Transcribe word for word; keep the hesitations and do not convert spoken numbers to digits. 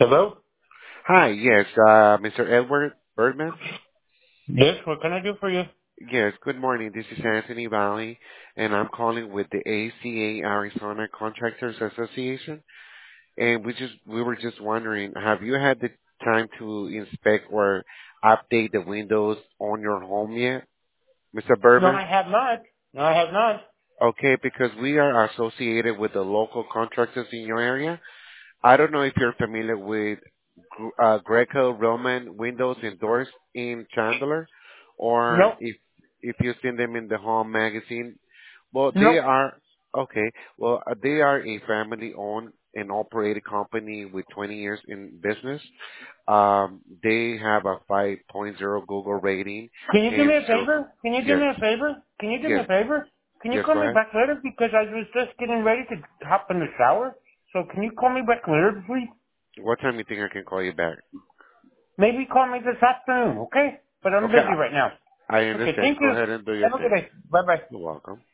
Hello? Hi, yes, uh, Mister Edward Birdman. Yes, what can I do for you? Yes, good morning. This is Anthony Valley, and I'm calling with the A C A Arizona Contractors Association. And we just we were just wondering, have you had the time to inspect or update the windows on your home yet, Mister No, Birdman? I have not. No, I have not. Okay, because we are associated with the local contractors in your area. I don't know if you're familiar with uh, Greco-Roman windows and doors in Chandler, or Nope. if if you've seen them in the Home magazine. Well, they Nope. are okay. Well, uh, they are a family-owned and operated company with twenty years in business. Um, they have a five point oh Google rating, Can you do and me a so favor? Can you do yes, me a favor? Can you do me yes, a favor? Can you yes. call Go me ahead. back later? Because I was just getting ready to hop in the shower. So can you call me back later, please? What time do you think I can call you back? Maybe call me this afternoon, okay? But I'm Okay, busy right now. I I Okay, understand. thank Go you. ahead and do your Have a good thing. day. Bye-bye. You're welcome.